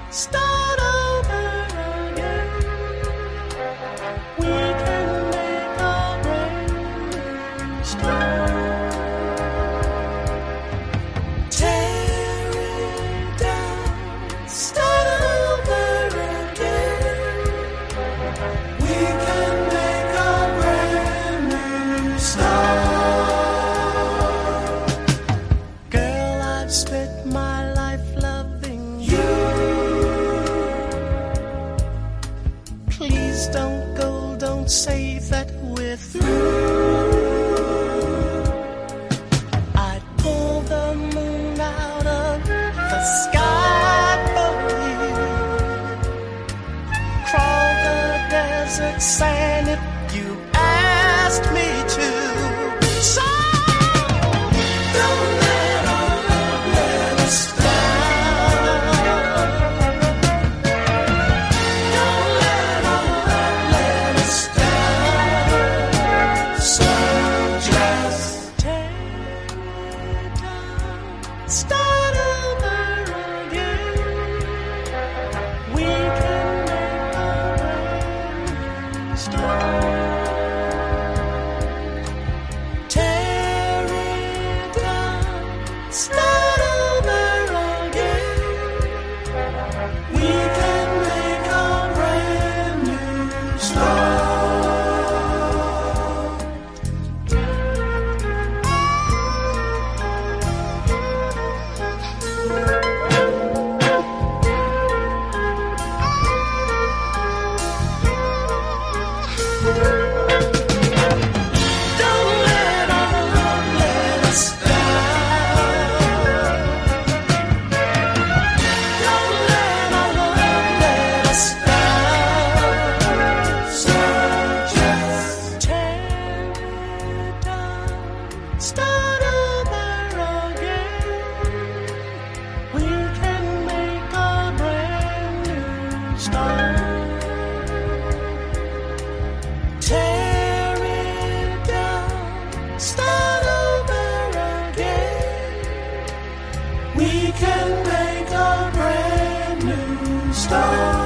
start over again. We can make a brand new start. Tear it down, start over again. We can make a brand new start. Girl, I've spent my life loving you. Please don't go, don't say that we're through. I'd pull the moon out of the sky for you, crawl the desert sand if you asked me to. So don't let our love let us down. Don't let our love let us down. So just take it down, start over again. We can make a brand new start. Tear it down, start over again. We can make a brand new start. Don't let our love let us down. Don't let our love let us down. So just tear it down, start over again. We can make a brand new start. Tear it down, start over again. We can make a brand new start.